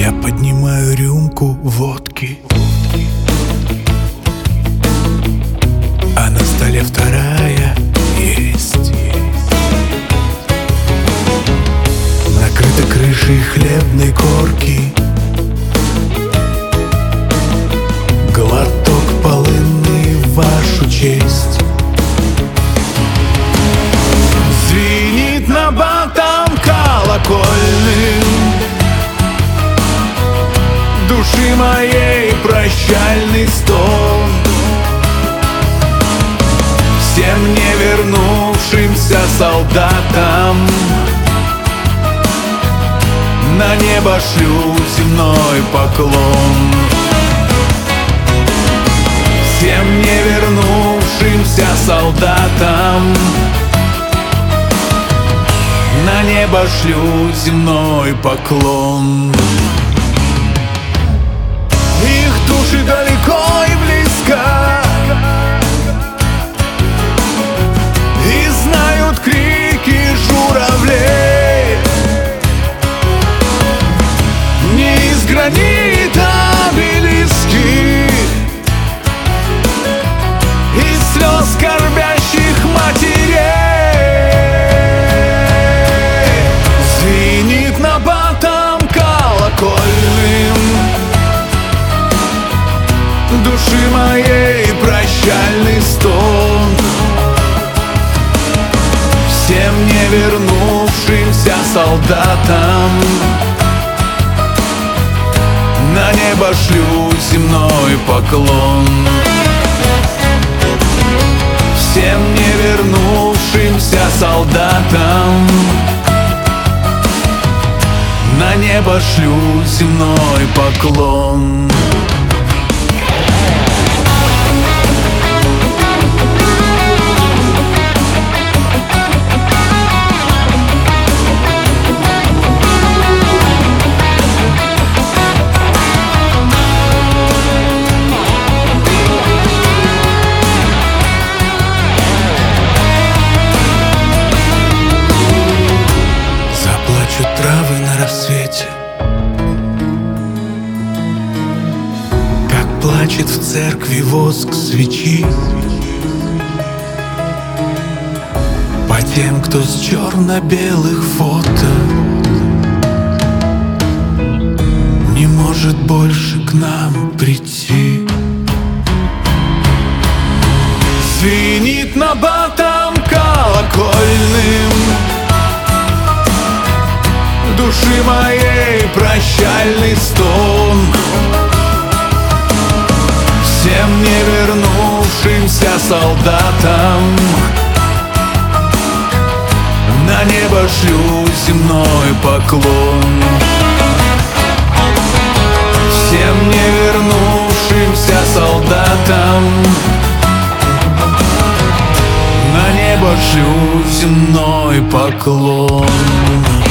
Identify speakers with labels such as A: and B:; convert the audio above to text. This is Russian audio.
A: Я поднимаю рюмку водки, а на столе вторая есть. Накрыта крышей хлебной корки, глоток полынный в вашу честь. Звенит набатом колокольным души моей прощальный стон. Всем не вернувшимся солдатам на небо шлю земной поклон. Всем не вернувшимся солдатам на небо шлю земной поклон. Их души далеко и близко, и знают крики журавлей. Не из гранита обелиски, из слез скорбящих матерей. Звенит набатом колокольным души моей прощальный стон. Всем не вернувшимся солдатам на небо шлю земной поклон. Всем не вернувшимся солдатам на небо шлю земной поклон. Травы на рассвете, как плачет в церкви воск свечи по тем, кто с черно-белых фото не может больше к нам прийти. Звенит набатом колокольным души моей прощальный стон. Всем не вернувшимся солдатам на небо шлю земной поклон. Всем не вернувшимся солдатам на небо шлю земной поклон.